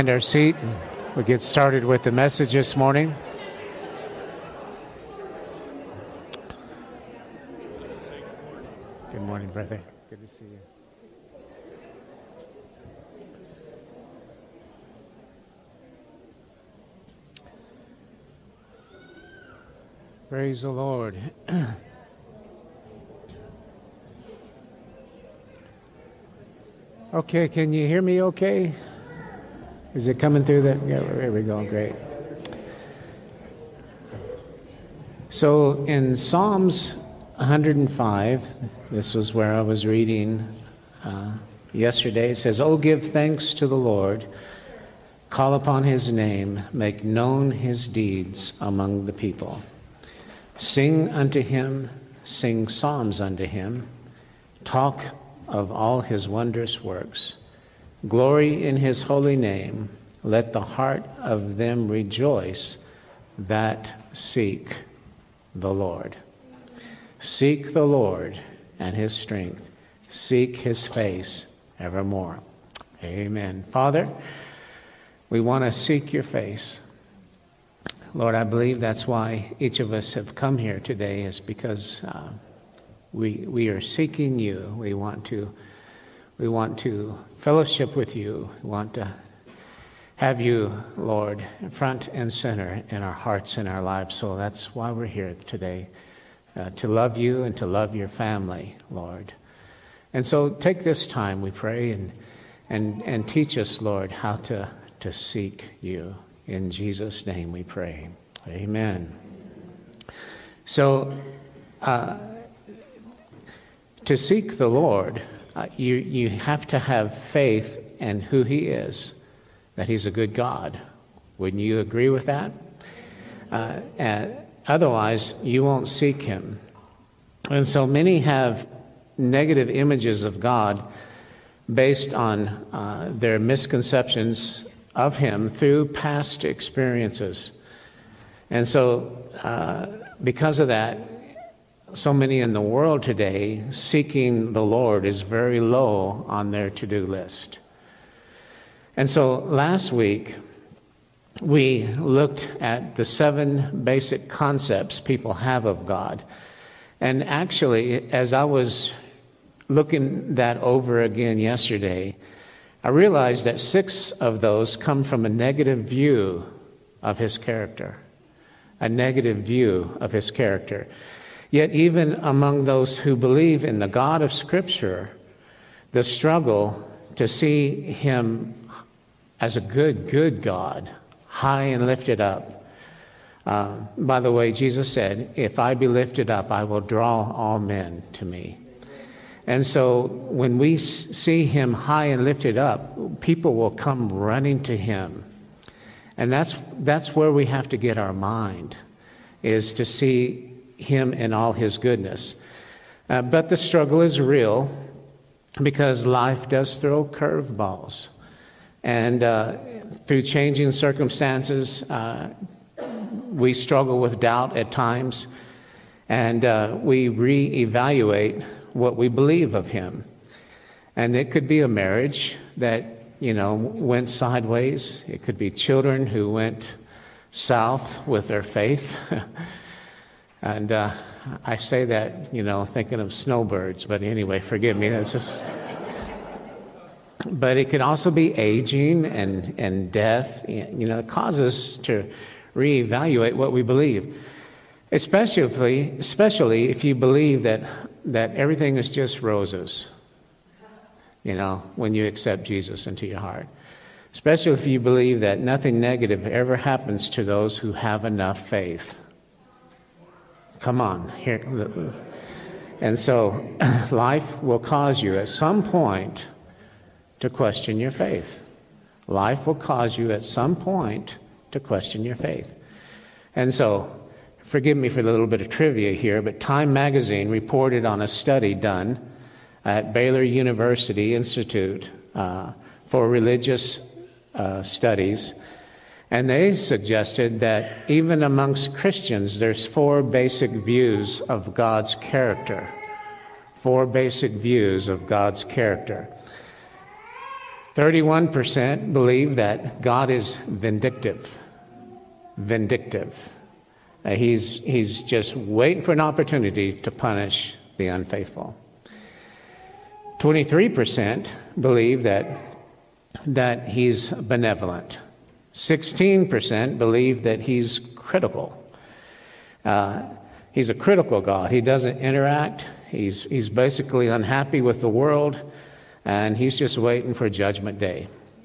And our seat. We'll get started with the message this morning. Good morning, brother. Good to see you. Praise the Lord. Okay, can you hear me okay? Is it coming through that? Yeah, there we go. Great. So in Psalms 105, this was where I was reading yesterday. It says, "Oh, give thanks to the Lord, call upon his name, make known his deeds among the people. Sing unto him, sing psalms unto him, talk of all his wondrous works. Glory in his holy name. Let the heart of them rejoice that seek the Lord." Seek the Lord and his strength. Seek his face evermore. Amen. Father, we want to seek your face. Lord, I believe that's why each of us have come here today, is because we are seeking you. We want to fellowship with you. We want to have you, Lord, front and center in our hearts and our lives. So that's why we're here today, to love you and to love your family, Lord. And so take this time, we pray, and teach us, Lord, how to seek you. In Jesus' name we pray. Amen. So to seek the Lord, you have to have faith in who he is, that he's a good God. Wouldn't you agree with that? Otherwise, you won't seek him. And so many have negative images of God based on their misconceptions of him through past experiences. And so because of that, so many in the world today, seeking the Lord is very low on their to-do list. And so last week, we looked at the 7 basic concepts people have of God. And actually, as I was looking that over again yesterday, I realized that 6 of those come from a negative view of his character. A negative view of his character. Yet even among those who believe in the God of Scripture, the struggle to see him as a good God, high and lifted up. By the way, Jesus said, "If I be lifted up, I will draw all men to me." And so when we see him high and lifted up, people will come running to him. And that's where we have to get our mind, is to see him in all his goodness. But the struggle is real, because life does throw curveballs. And through changing circumstances, we struggle with doubt at times. And we reevaluate what we believe of him. And it could be a marriage that, went sideways. It could be children who went south with their faith. And I say that, thinking of snowbirds. But anyway, forgive me. That's just. But it can also be aging and death. It causes us to reevaluate what we believe. Especially if you believe that everything is just roses. When you accept Jesus into your heart. Especially if you believe that nothing negative ever happens to those who have enough faith. Come on, here. And so life will cause you at some point to question your faith. Life will cause you at some point to question your faith. And so, forgive me for the little bit of trivia here, but Time magazine reported on a study done at Baylor University Institute for Religious Studies. And they suggested that even amongst Christians, there's 4 basic views of God's character. 4 basic views of God's character. 31% believe that God is vindictive. Vindictive. He's just waiting for an opportunity to punish the unfaithful. 23% believe that he's benevolent. 16% believe that he's critical. He's a critical God. He doesn't interact. He's basically unhappy with the world, and he's just waiting for Judgment Day.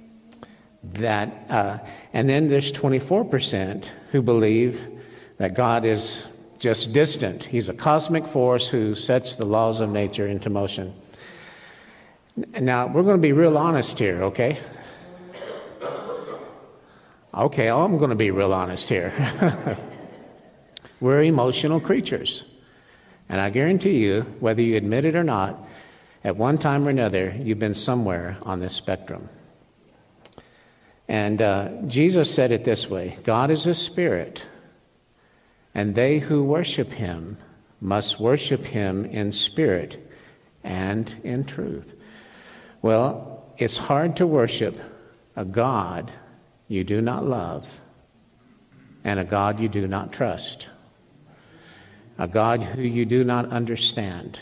And then there's 24% who believe that God is just distant. He's a cosmic force who sets the laws of nature into motion. Now, we're going to be real honest here, okay? Okay, I'm going to be real honest here. We're emotional creatures. And I guarantee you, whether you admit it or not, at one time or another, you've been somewhere on this spectrum. And Jesus said it this way: God is a spirit, and they who worship him must worship him in spirit and in truth. Well, it's hard to worship a God you do not love and a God you do not trust, a God who you do not understand,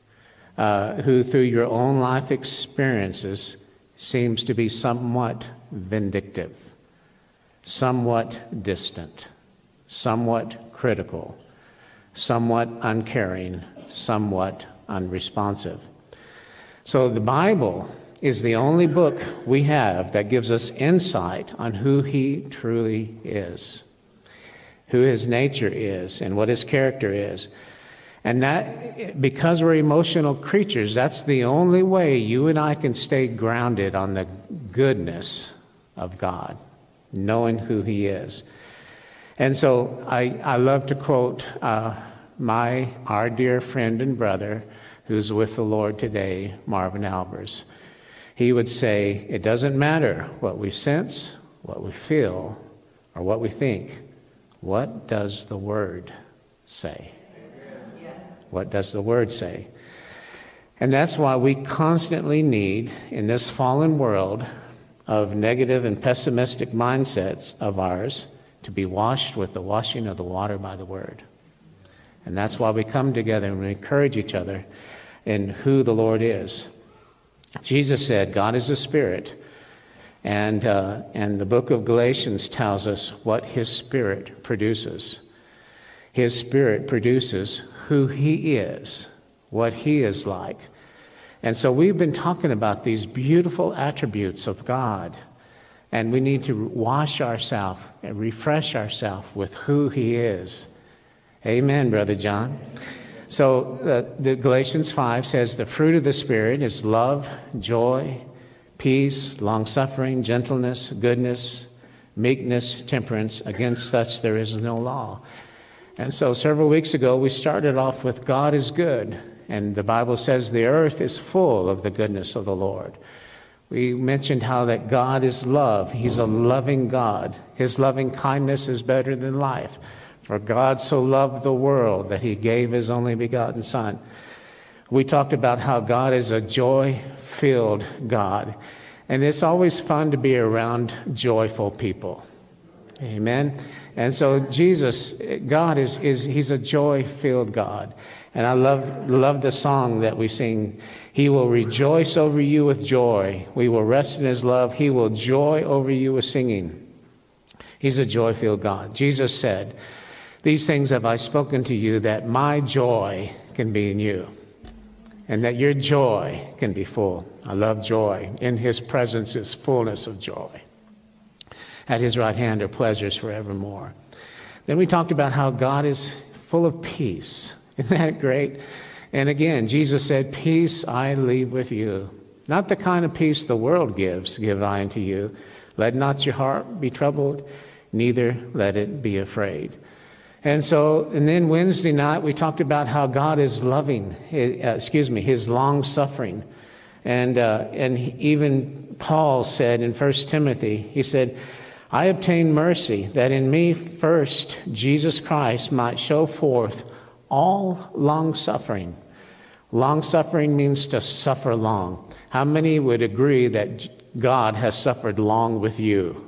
who through your own life experiences seems to be somewhat vindictive, somewhat distant, somewhat critical, somewhat uncaring, somewhat unresponsive. So the Bible is the only book we have that gives us insight on who he truly is, who his nature is, and what his character is. And that, because we're emotional creatures, that's the only way you and I can stay grounded on the goodness of God, knowing who he is. And so I love to quote our dear friend and brother who's with the Lord today, Marvin Albers. He would say, it doesn't matter what we sense, what we feel, or what we think. What does the Word say? What does the Word say? And that's why we constantly need, in this fallen world of negative and pessimistic mindsets of ours, to be washed with the washing of the water by the Word. And that's why we come together and we encourage each other in who the Lord is. Jesus said, God is a spirit. And the book of Galatians tells us what his Spirit produces. His Spirit produces who he is, what he is like. And so we've been talking about these beautiful attributes of God. And we need to wash ourselves and refresh ourselves with who he is. Amen, Brother John. So the Galatians 5 says the fruit of the Spirit is love, joy, peace, long-suffering, gentleness, goodness, meekness, temperance. Against such there is no law. And so several weeks ago we started off with God is good. And the Bible says the earth is full of the goodness of the Lord. We mentioned how that God is love. He's a loving God. His loving kindness is better than life. For God so loved the world that he gave his only begotten Son. We talked about how God is a joy-filled God. And it's always fun to be around joyful people. Amen. And so Jesus, God he's a joy-filled God. And I love the song that we sing. He will rejoice over you with joy. We will rest in his love. He will joy over you with singing. He's a joy-filled God. Jesus said, these things have I spoken to you that my joy can be in you and that your joy can be full. I love joy. In his presence is fullness of joy. At his right hand are pleasures forevermore. Then we talked about how God is full of peace. Isn't that great? And again, Jesus said, peace I leave with you. Not the kind of peace the world gives, give I unto you. Let not your heart be troubled, neither let it be afraid. And then Wednesday night, we talked about how God is loving, his long-suffering. And even Paul said in 1 Timothy, he said, I obtained mercy that in me first Jesus Christ might show forth all long-suffering. Long-suffering means to suffer long. How many would agree that God has suffered long with you.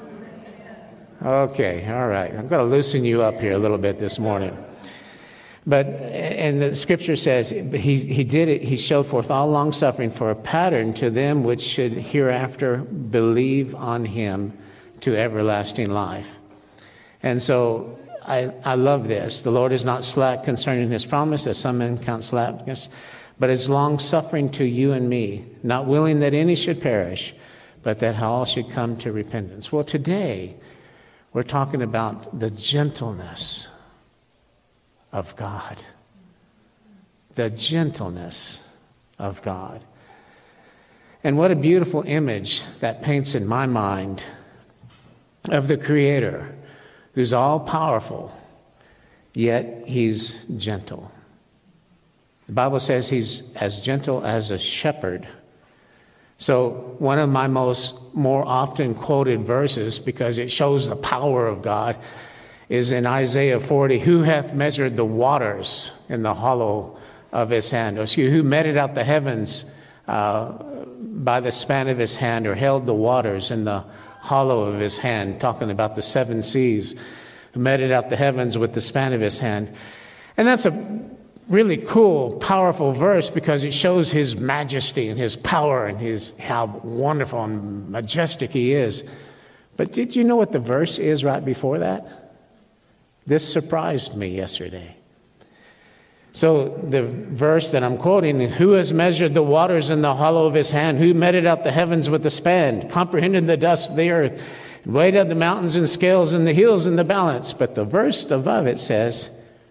Okay, all right. I'm going to loosen you up here a little bit this morning. But, and the scripture says, he did it, he showed forth all long suffering for a pattern to them which should hereafter believe on him to everlasting life. And so I love this. The Lord is not slack concerning his promise, as some men count slackness, but is long suffering to you and me, not willing that any should perish, but that all should come to repentance. Well, today we're talking about the gentleness of God. The gentleness of God. And what a beautiful image that paints in my mind of the Creator, who's all-powerful, yet he's gentle. The Bible says he's as gentle as a shepherd. So one of my more often quoted verses, because it shows the power of God, is in Isaiah 40, who hath measured the waters in the hollow of his hand? Or who meted out the heavens by the span of his hand, or held the waters in the hollow of his hand, talking about the seven seas, who meted out the heavens with the span of his hand. And that's a really cool, powerful verse because it shows his majesty and his power and how wonderful and majestic he is. But did you know what the verse is right before that? This surprised me yesterday. So the verse that I'm quoting is, who has measured the waters in the hollow of his hand? Who meted out the heavens with the span? Comprehended the dust of the earth? Weighed out the mountains in scales and the hills in the balance? But the verse above it says,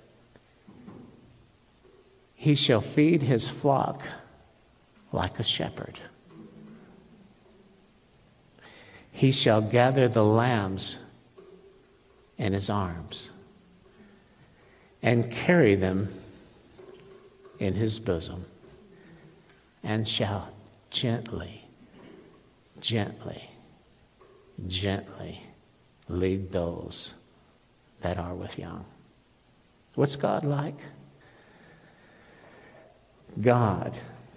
he shall feed his flock like a shepherd. He shall gather the lambs in his arms and carry them in his bosom, and shall gently, gently, gently lead those that are with young. What's God like? God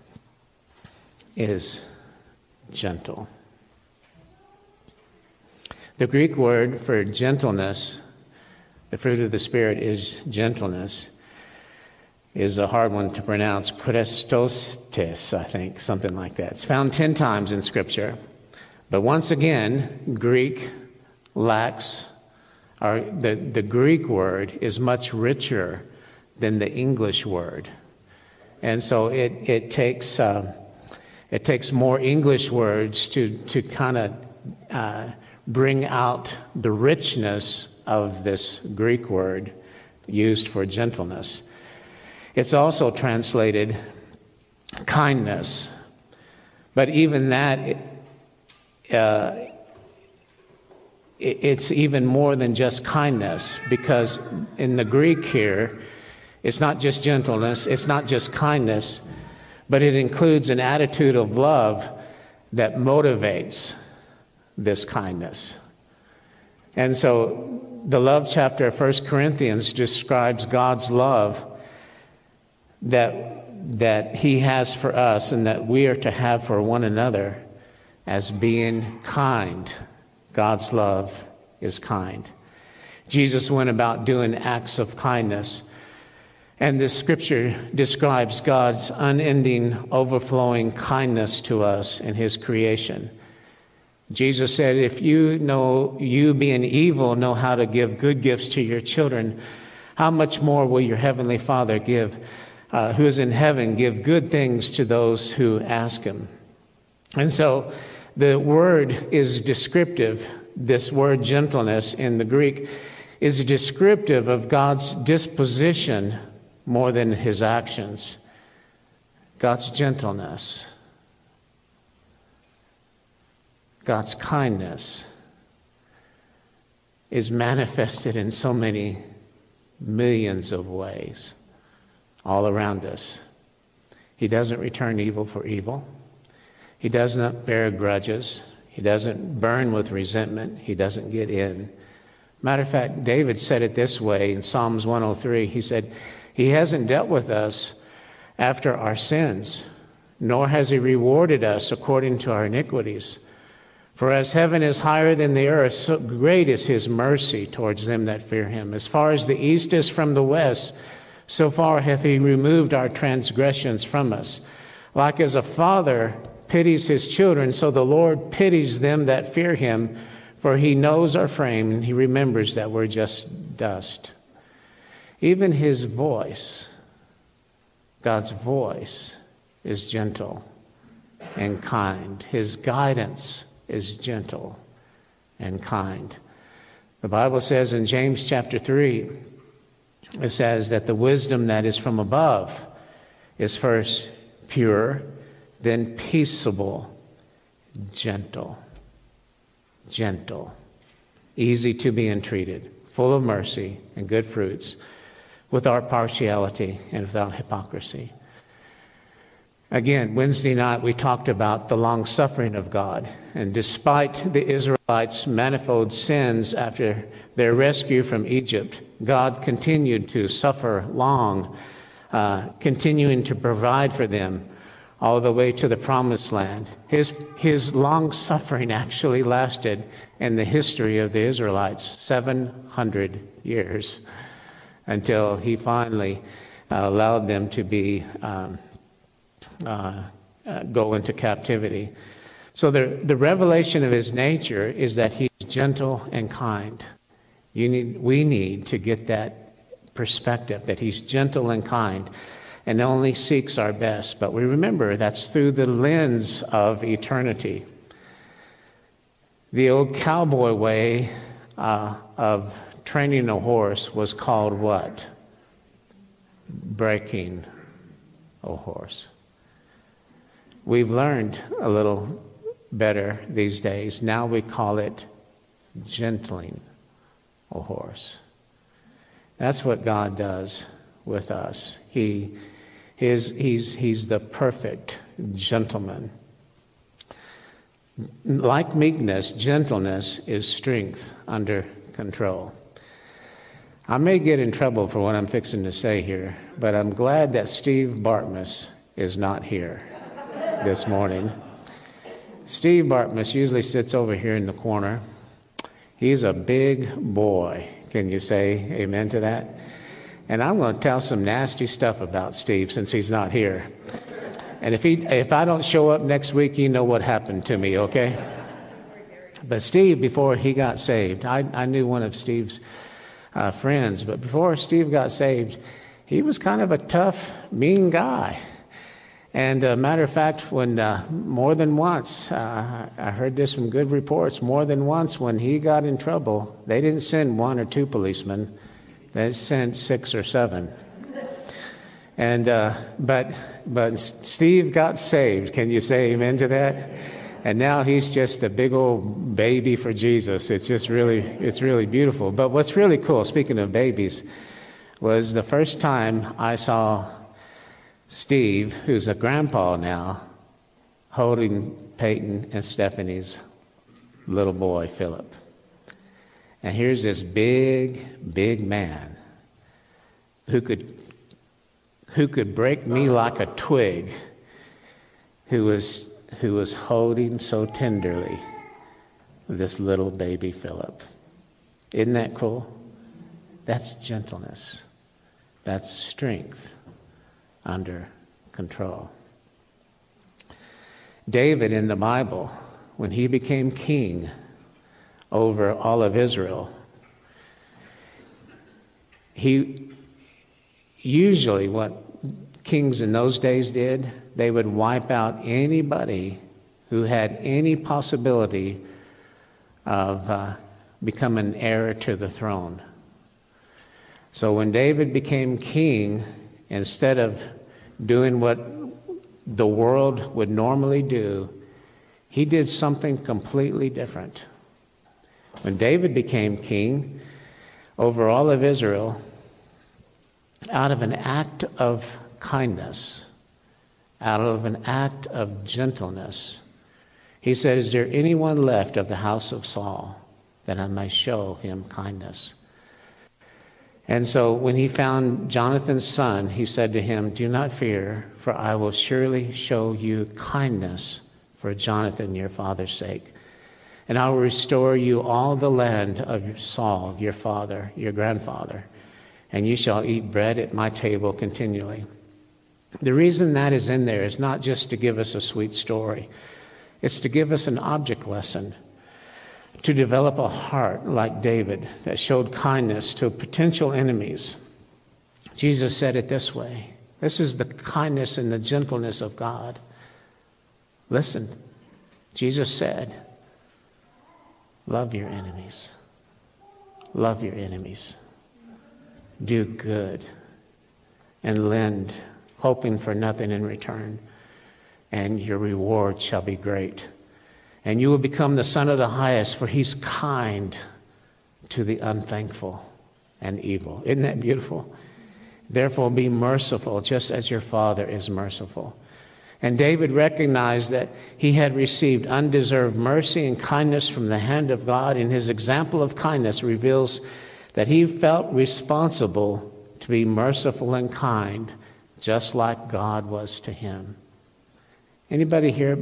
is gentle. The Greek word for gentleness, the fruit of the Spirit, is gentleness, is a hard one to pronounce. Christostes, I think, something like that. It's found 10 times in Scripture. But once again, Greek lacks, or the Greek word is much richer than the English word. And so it takes more English words to kind of bring out the richness of this Greek word used for gentleness. It's also translated kindness, but even that, it's even more than just kindness, because in the Greek here, it's not just gentleness, it's not just kindness, but it includes an attitude of love that motivates this kindness. And so the love chapter of 1 Corinthians describes God's love that he has for us and that we are to have for one another as being kind. God's love is kind. Jesus went about doing acts of kindness. And this scripture describes God's unending, overflowing kindness to us in his creation. Jesus said, if you being evil know how to give good gifts to your children, how much more will your heavenly Father who is in heaven, give good things to those who ask him? And so the word is descriptive. This word gentleness in the Greek is descriptive of God's disposition more than his actions. God's gentleness, God's kindness is manifested in so many millions of ways all around us. He doesn't return evil for evil. He does not bear grudges. He doesn't burn with resentment. He doesn't get in. Matter of fact, David said it this way in Psalms 103. He said, he hasn't dealt with us after our sins, nor has he rewarded us according to our iniquities. For as heaven is higher than the earth, so great is his mercy towards them that fear him. As far as the east is from the west, so far hath he removed our transgressions from us. Like as a father pities his children, so the Lord pities them that fear him. For he knows our frame, and he remembers that we're just dust. Even his voice, God's voice, is gentle and kind. His guidance is gentle and kind. The Bible says in James chapter 3, it says that the wisdom that is from above is first pure, then peaceable, gentle, easy to be entreated, full of mercy and good fruits, without partiality and without hypocrisy. Again, Wednesday night we talked about the long suffering of God. And despite the Israelites' manifold sins after their rescue from Egypt, God continued to suffer long, continuing to provide for them all the way to the promised land. His long suffering actually lasted in the history of the Israelites 700 years until he finally allowed them to be go into captivity. So the revelation of his nature is that he's gentle and kind. We need to get that perspective, that he's gentle and kind and only seeks our best. But we remember that's through the lens of eternity. The old cowboy way of training a horse was called what? Breaking a horse. We've learned a little better these days. Now we call it gentling a horse. That's what God does with us. He's the perfect gentleman. Like meekness, gentleness is strength under control. I may get in trouble for what I'm fixing to say here, but I'm glad that Steve Bartmus is not here this morning. Steve Bartmus usually sits over here in the corner. He's a big boy. Can you say amen to that? And I'm going to tell some nasty stuff about Steve since he's not here. And if I don't show up next week, you know what happened to me, okay? But Steve, before he got saved, I knew one of Steve's friends, but before Steve got saved, he was kind of a tough, mean guy. And matter of fact, when more than once, I heard this from good reports, more than once when he got in trouble, they didn't send 1 or 2 policemen, they sent 6 or 7. And but Steve got saved. Can you say amen to that? And now he's just a big old baby for Jesus. It's really beautiful. But what's really cool, speaking of babies, was the first time I saw Steve, who's a grandpa now, holding Peyton and Stephanie's little boy, Philip. And here's this big man who could break me like a twig, who was holding so tenderly this little baby Philip. Isn't that cool? That's gentleness. That's strength under control. David in the Bible, when he became king over all of Israel, he usually, what kings in those days did, they would wipe out anybody who had any possibility of becoming heir to the throne. So when David became king, instead of doing what the world would normally do, he did something completely different. When David became king over all of Israel, out of an act of kindness, out of an act of gentleness, he said, "Is there anyone left of the house of Saul that I may show him kindness?" And so when he found Jonathan's son, he said to him, "Do not fear, for I will surely show you kindness for Jonathan, your father's sake." and I will restore you all the land of Saul, your father, your grandfather, and you shall eat bread at my table continually. The reason that is in there is not just to give us a sweet story. It's to give us an object lesson, to develop a heart like David that showed kindness to potential enemies. Jesus said it this way. This is the kindness and the gentleness of God. Listen, Jesus said, love your enemies. Love your enemies. Do good and lend, hoping for nothing in return, and your reward shall be great. And you will become the son of the highest, for he's kind to the unthankful and evil. Isn't that beautiful? Therefore, be merciful, just as your Father is merciful. And David recognized that he had received undeserved mercy and kindness from the hand of God, and his example of kindness reveals that he felt responsible to be merciful and kind, just like God was to him. Anybody here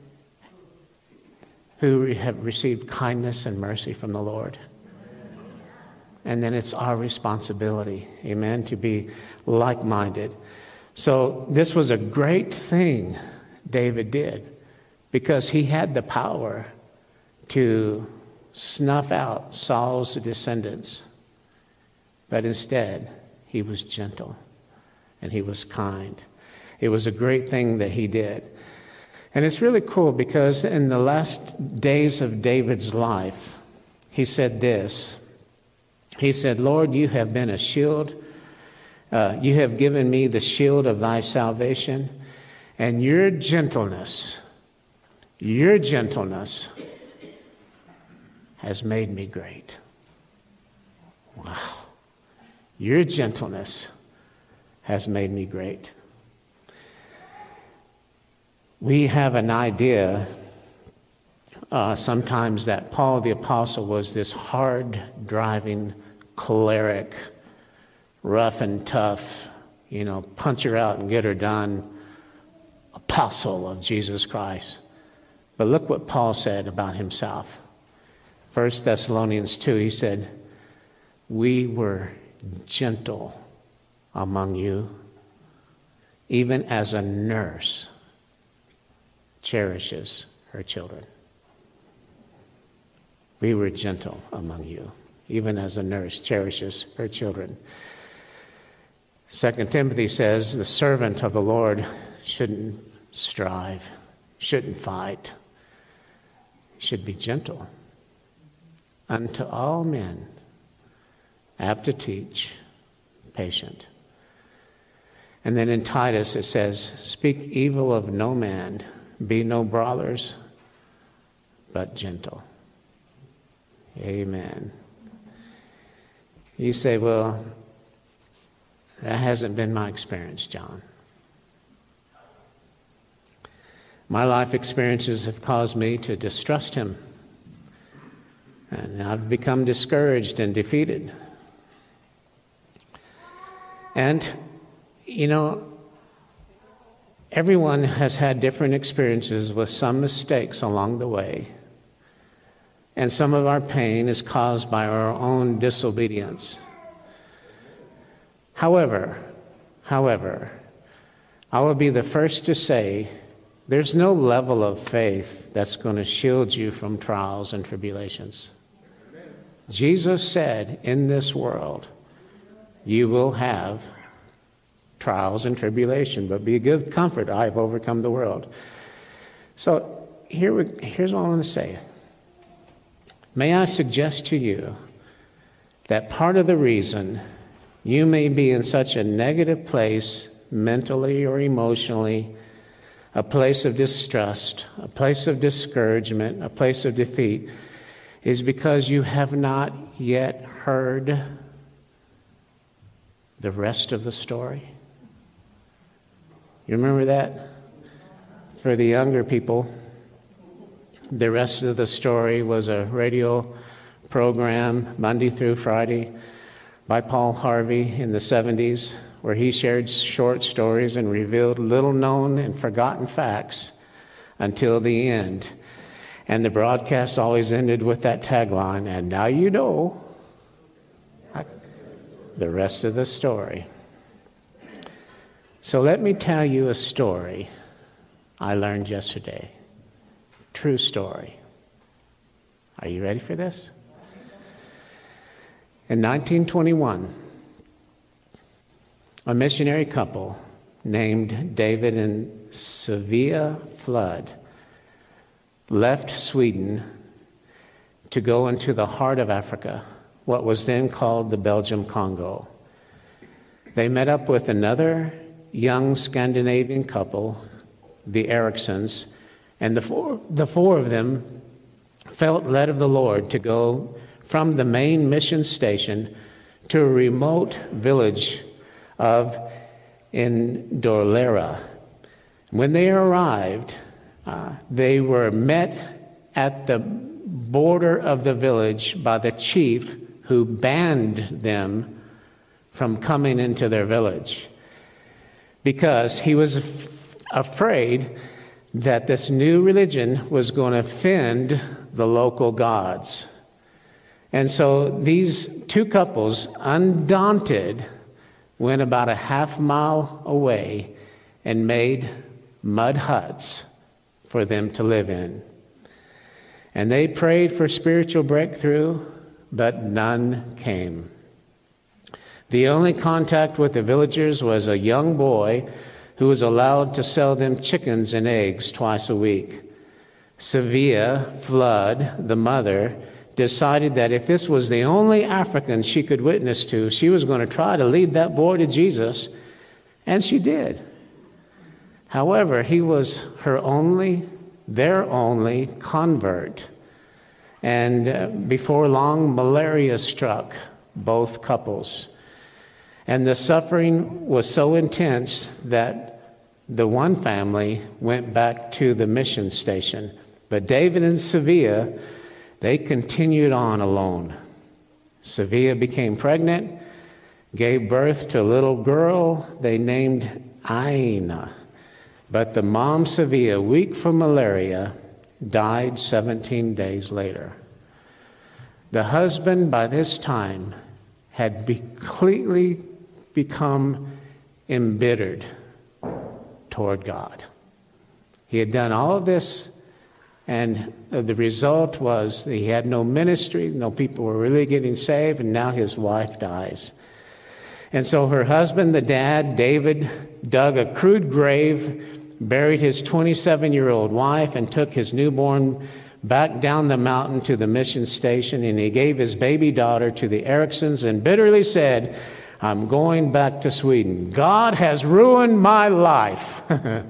who have received kindness and mercy from the Lord? And then it's our responsibility, amen, to be like-minded. So this was a great thing David did, because he had the power to snuff out Saul's descendants. But instead, he was gentle and he was kind. It was a great thing that he did. And it's really cool because in the last days of David's life, he said this. He said, Lord, you have been a shield. You have given me the shield of thy salvation, and your gentleness has made me great. Wow. Your gentleness has made me great. We have an idea sometimes that Paul the Apostle was this hard-driving, choleric, rough and tough, punch her out and get her done apostle of Jesus Christ. But look what Paul said about himself. 1 Thessalonians 2, he said, we were gentle among you, even as a nurse cherishes her children. We were gentle among you, even as a nurse cherishes her children. 2 Timothy says the servant of the Lord shouldn't strive, shouldn't fight, should be gentle unto all men, apt to teach, patient. And then in Titus it says, speak evil of no man, be no brawlers, but gentle. Amen. You say, well, that hasn't been my experience, John. My life experiences have caused me to distrust him. And I've become discouraged and defeated. And, everyone has had different experiences with some mistakes along the way. And some of our pain is caused by our own disobedience. However, I will be the first to say there's no level of faith that's going to shield you from trials and tribulations. Jesus said, in this world, you will have trials and tribulation, but be of good comfort, I have overcome the world. So here's what I want to say. May I suggest to you that part of the reason you may be in such a negative place, mentally or emotionally, a place of distrust, a place of discouragement, a place of defeat, is because you have not yet heard the rest of the story. You remember that? For the younger people, the rest of the story was a radio program, Monday through Friday, by Paul Harvey in the 70s, where he shared short stories and revealed little-known and forgotten facts until the end. And the broadcast always ended with that tagline, and now you know the rest of the story. So let me tell you a story I learned yesterday. True story. Are you ready for this? In 1921, a missionary couple named David and Sylvia Flood left Sweden to go into the heart of Africa, what was then called the Belgian Congo. They met up with another young Scandinavian couple, the Ericksons, and the four of them felt led of the Lord to go from the main mission station to a remote village of Indorlera. When they arrived, they were met at the border of the village by the chief who banned them from coming into their village because he was afraid that this new religion was going to offend the local gods. And so these two couples, undaunted, went about a half-mile away and made mud huts for them to live in. And they prayed for spiritual breakthrough, but none came. The only contact with the villagers was a young boy who was allowed to sell them chickens and eggs twice a week. Sylvia Flood, the mother, decided that if this was the only African she could witness to, she was going to try to lead that boy to Jesus, and she did. However, he was their only convert. And before long, malaria struck both couples. And the suffering was so intense that the one family went back to the mission station. But David and Sylvia, they continued on alone. Sylvia became pregnant, gave birth to a little girl they named Aina. But the mom, Sylvia, weak from malaria, died 17 days later. The husband, by this time, had completely become embittered toward God. He had done all of this, and the result was that he had no ministry, no people were really getting saved, and now his wife dies. And so her husband, the dad, David, dug a crude grave, buried his 27-year-old wife, and took his newborn back down the mountain to the mission station, and he gave his baby daughter to the Ericksons and bitterly said, "I'm going back to Sweden. God has ruined my life."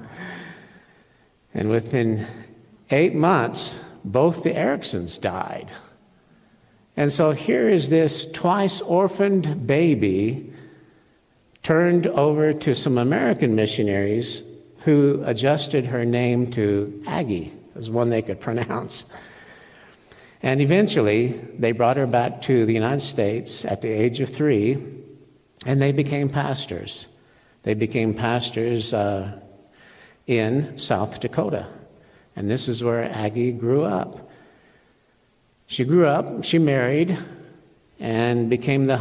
And within 8 months, both the Ericksons died. And so here is this twice orphaned baby turned over to some American missionaries who adjusted her name to Aggie, as one they could pronounce. And eventually, they brought her back to the United States at the age of 3, and they became pastors. They became pastors in South Dakota. And this is where Aggie grew up. She grew up, she married, and became the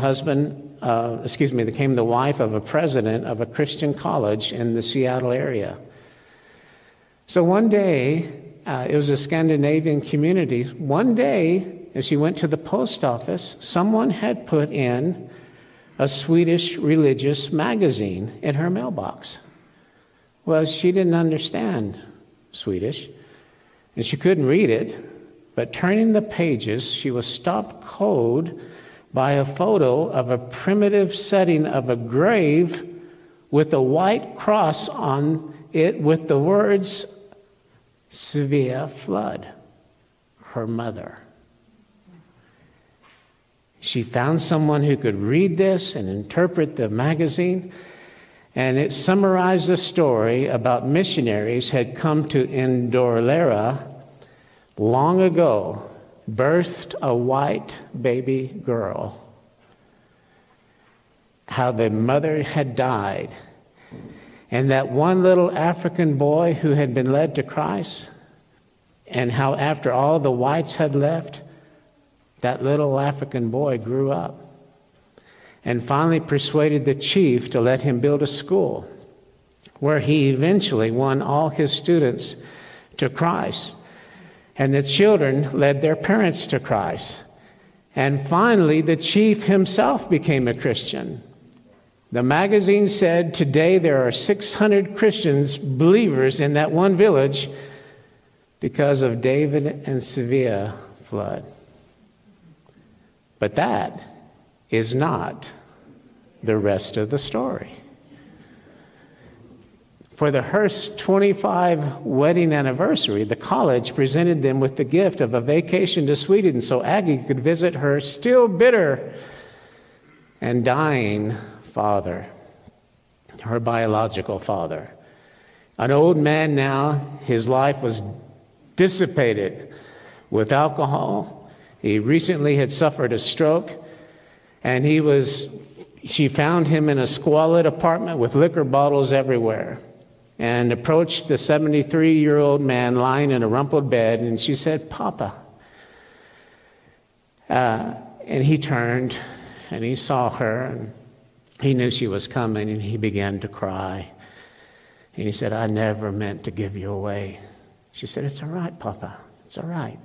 wife of a president of a Christian college in the Seattle area. So one day, it was a Scandinavian community. One day, as she went to the post office, someone had put in a Swedish religious magazine in her mailbox. Well, she didn't understand Swedish, and she couldn't read it, but turning the pages, she was stopped cold by a photo of a primitive setting of a grave with a white cross on it with the words, Sylvia Flood, her mother. She found someone who could read this and interpret the magazine, and it summarized the story about missionaries had come to Indorlera long ago, birthed a white baby girl, how the mother had died, and that one little African boy who had been led to Christ, and how after all the whites had left, that little African boy grew up and finally persuaded the chief to let him build a school where he eventually won all his students to Christ. And the children led their parents to Christ. And finally, the chief himself became a Christian. The magazine said today there are 600 Christians, believers in that one village because of David and Sevilla flood. But that is not the rest of the story. For the Hearst 25 wedding anniversary, the college presented them with the gift of a vacation to Sweden so Aggie could visit her still bitter and dying father, her biological father. An old man now, his life was dissipated with alcohol. He recently had suffered a stroke, and she found him in a squalid apartment with liquor bottles everywhere, and approached the 73-year-old man lying in a rumpled bed, and she said, "Papa." And he turned, and he saw her, and he knew she was coming, and he began to cry. And he said, "I never meant to give you away." She said, "It's all right, Papa. It's all right."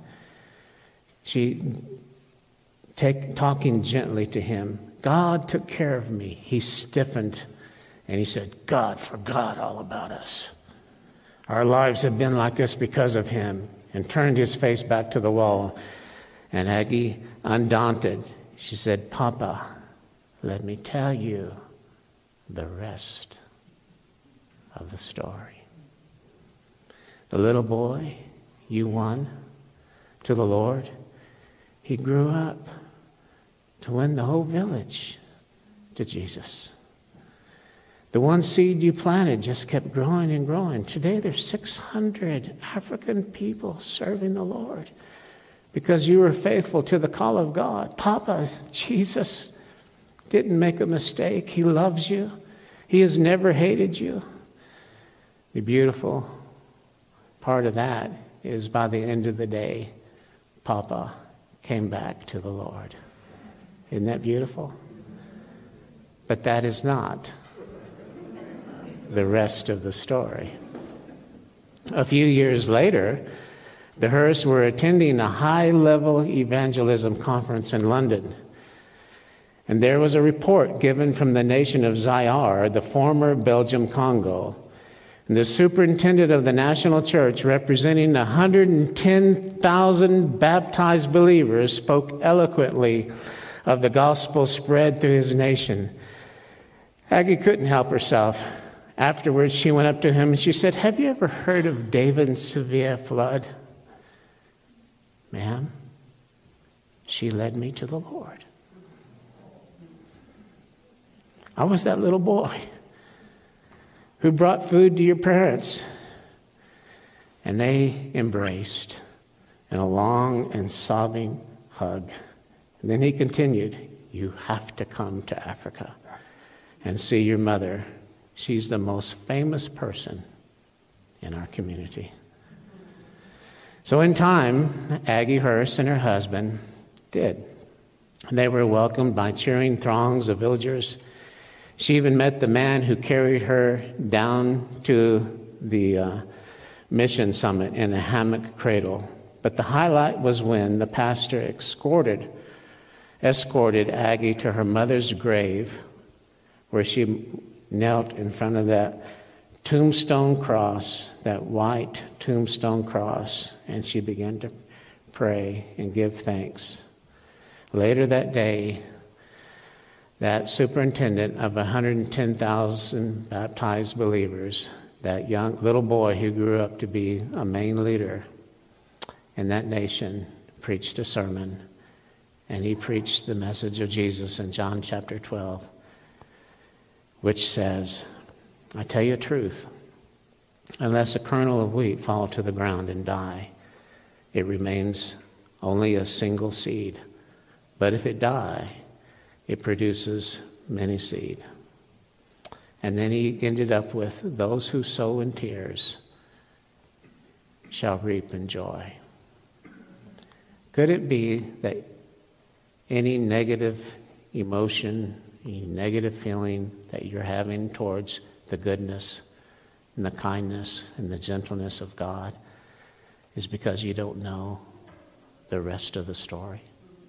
Talking gently to him, "God took care of me." He stiffened, and he said, "God forgot all about us. Our lives have been like this because of him," and turned his face back to the wall. And Aggie, undaunted, she said, "Papa, let me tell you the rest of the story." The little boy you won to the Lord, he grew up to win the whole village to Jesus. The one seed you planted just kept growing and growing. Today there's 600 African people serving the Lord because you were faithful to the call of God. Papa, Jesus, didn't make a mistake. He loves you. He has never hated you. The beautiful part of that is by the end of the day, Papa came back to the Lord. Isn't that beautiful? But that is not the rest of the story. A few years later, the Hearsts were attending a high-level evangelism conference in London. And there was a report given from the nation of Zaire, the former Belgium Congo. And the superintendent of the national church, representing 110,000 baptized believers, spoke eloquently of the gospel spread through his nation. Aggie couldn't help herself. Afterwards, she went up to him and she said, "Have you ever heard of David and Sevilla flood?" "Ma'am, she led me to the Lord. I was that little boy who brought food to your parents." And they embraced in a long and sobbing hug. And then he continued, "You have to come to Africa and see your mother. She's the most famous person in our community." So in time, Aggie Hearst and her husband did. They were welcomed by cheering throngs of villagers. She even met the man who carried her down to the mission summit in a hammock cradle. But the highlight was when the pastor escorted Aggie to her mother's grave, where she knelt in front of that tombstone cross, that white tombstone cross, and she began to pray and give thanks. Later that day, that superintendent of 110,000 baptized believers, that young little boy who grew up to be a main leader in that nation, preached a sermon, and he preached the message of Jesus in John chapter 12, which says, "I tell you the truth, unless a kernel of wheat fall to the ground and die, it remains only a single seed. But if it die, it produces many seed." And then he ended up with, "Those who sow in tears shall reap in joy. Could it be that any negative emotion, any negative feeling that you're having towards the goodness and the kindness and the gentleness of God is because you don't know the rest of the story?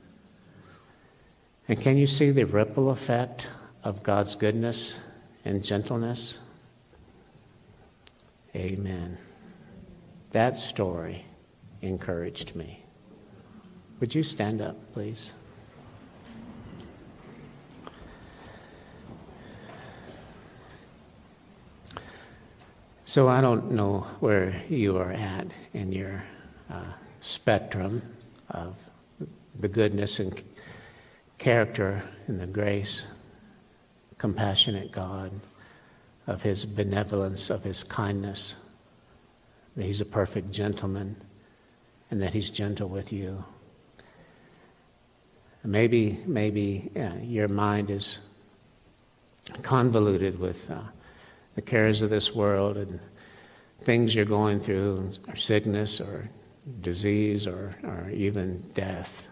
And can you see the ripple effect of God's goodness and gentleness? Amen. That story encouraged me. Would you stand up, please? So I don't know where you are at in your spectrum of the goodness and character and the grace, compassionate God, of his benevolence, of his kindness, that he's a perfect gentleman and that he's gentle with you. Maybe your mind is convoluted with the cares of this world and things you're going through, or sickness or disease or even death.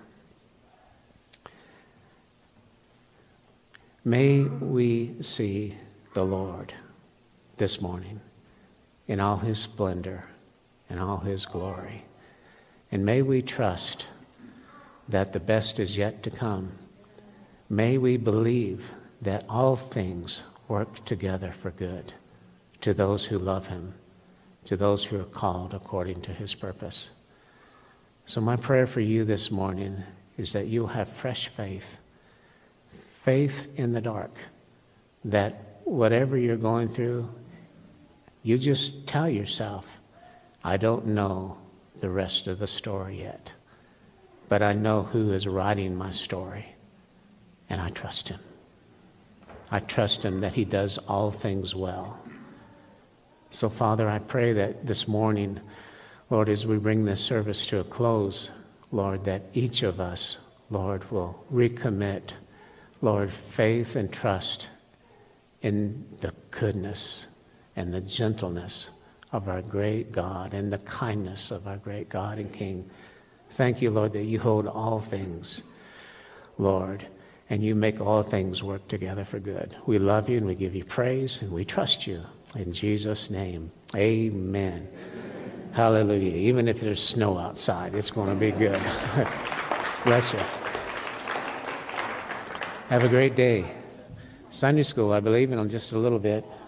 May we see the Lord this morning in all his splendor and all his glory. And may we trust that the best is yet to come. May we believe that all things work together for good to those who love him, to those who are called according to his purpose. So my prayer for you this morning is that you'll have fresh faith in the dark, that whatever you're going through, you just tell yourself, I don't know the rest of the story yet, but I know who is writing my story, and I trust him. I trust him that he does all things well. So, Father, I pray that this morning, Lord, as we bring this service to a close, Lord, that each of us, Lord, will recommit, Lord, faith and trust in the goodness and the gentleness of our great God and the kindness of our great God and King. Thank you, Lord, that you hold all things, Lord, and you make all things work together for good. We love you and we give you praise and we trust you. In Jesus' name, amen. Hallelujah. Even if there's snow outside, it's going to be good. Bless you. Have a great day. Sunday school, I believe, in just a little bit.